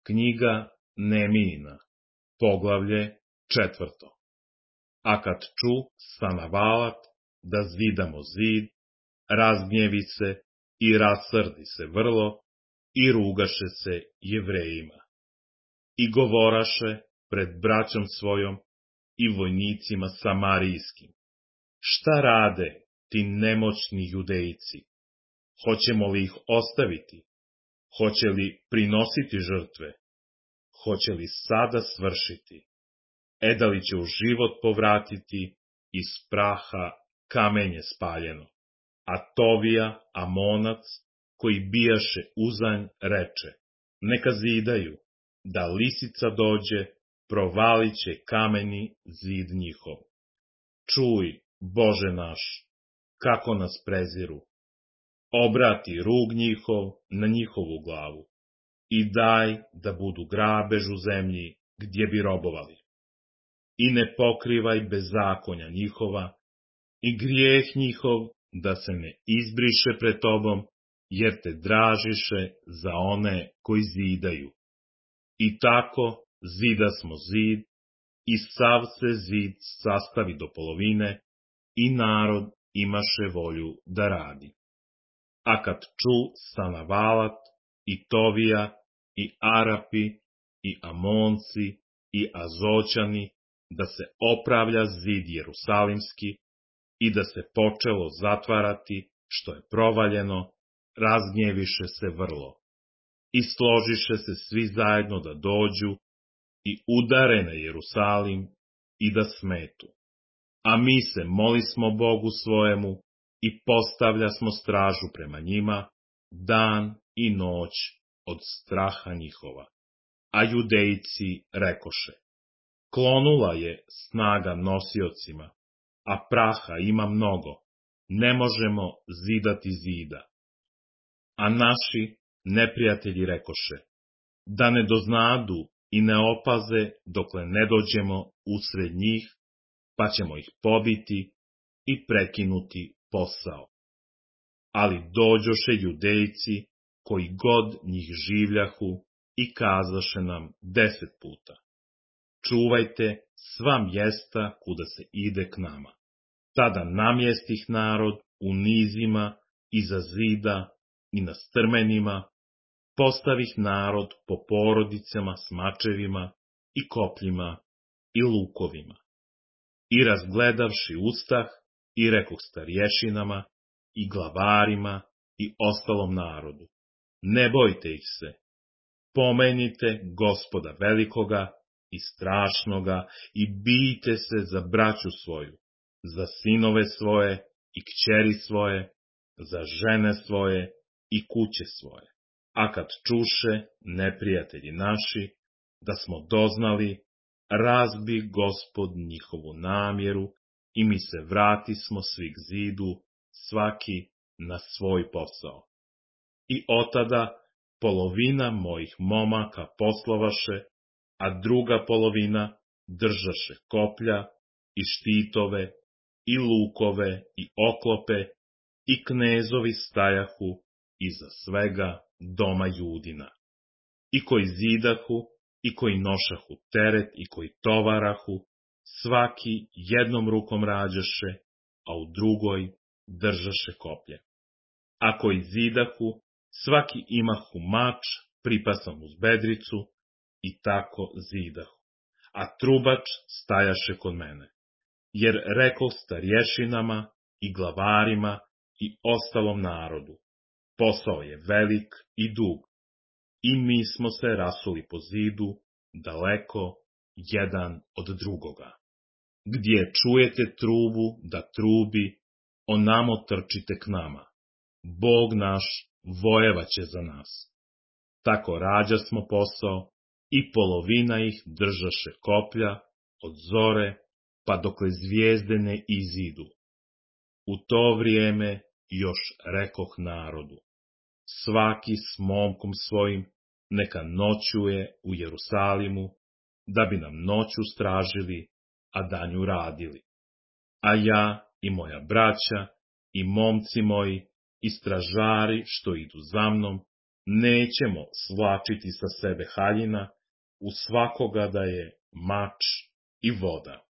Knjiga Neemijina, poglavlje 4. A kad ču Sanavalat da zidamo zid, razgnjevi se i rasrdi se vrlo i rugaše se Jevrejima. I govoraše pred braćom svojom i vojnicima samarijskim: šta rade ti nemoćni Judejci? Hoćemo li ih ostaviti? Hoće li prinositi žrtve? Hoće li sada svršiti? Da li će u život povratiti iz praha kamenje spaljeno? A Tovija, Amonac, koji bijaše uzanj, reče: neka zidaju, da lisica dođe, provalit će kameni zid njihov. Čuj, Bože naš, kako nas preziru. Obrati rug njihov na njihovu glavu i daj da budu grabež u zemlji gdje bi robovali. I ne pokrivaj bezakonja njihova i grijeh njihov da se ne izbriše pred tobom, jer te dražiše za one koji zidaju. I tako zidasmo zid i sav se zid sastavi do polovine i narod imaše volju da radi. A kad ču Sanavalat i Tovija i Arapi i Amonci i Azoćani da se opravlja zid Jerusalimski i da se počelo zatvarati što je provaljeno, razgnjeviše se vrlo. I složiše se svi zajedno da dođu i udare na Jerusalim i da smetu. A mi se molismo Bogu svojemu i postavljasmo stražu prema njima, dan i noć od straha njihova. A Judejci rekoše: klonula je snaga nosiocima, a praha ima mnogo, ne možemo zidati zida. A naši neprijatelji rekoše: da ne doznadu i ne opaze dokle ne dođemo usred njih, pa ćemo ih pobiti i prekinuti posao. Ali dođoše Judejci, koji god njih življahu, i kazaše nam 10 puta: čuvajte sva mjesta kuda se ide k nama. Tada namjestih narod u nizima, iza zida i na strmenima, postavih narod po porodicama s mačevima i kopljima i lukovima. I razgledavši ustah i rekoh starješinama i glavarima i ostalom narodu: ne bojte ih se, pomenite Gospoda velikoga i strašnoga i bijte se za braću svoju, za sinove svoje i kćeri svoje, za žene svoje i kuće svoje. A kad čuše neprijatelji naši da smo doznali, razbi Gospod njihovu namjeru i mi se vratismo svi k zidu, svaki na svoj posao. I otada polovina mojih momaka poslovaše, a druga polovina držaše koplja i štitove i lukove i oklope i knezovi stajahu iza svega doma Judina. I koji zidahu i koji nošahu teret i koji tovarahu, svaki jednom rukom rađaše, a u drugoj držaše koplje. A koji zidahu, svaki imahu mač pripasan uz bedricu i tako zidahu. A trubač stajaše kod mene. Jer rekoh starješinama i glavarima i ostalom narodu: posao je velik i dug, i mi smo se rasuli po zidu, daleko jedan od drugoga. Gdje čujete trubu da trubi, onamo trčite k nama. Bog naš vojevaće za nas. Tako rađasmo posao i polovina ih držaše koplja od zore pa dokle zvijezde ne izidu. U to vrijeme još rekoh narodu: svaki s momkom svojim neka noćuje u Jerusalimu, da bi nam noću stražili, a danju radili. A ja i moja braća i momci moji i stražari što idu za mnom, nećemo svlačiti sa sebe haljina, u svakoga da je mač i voda.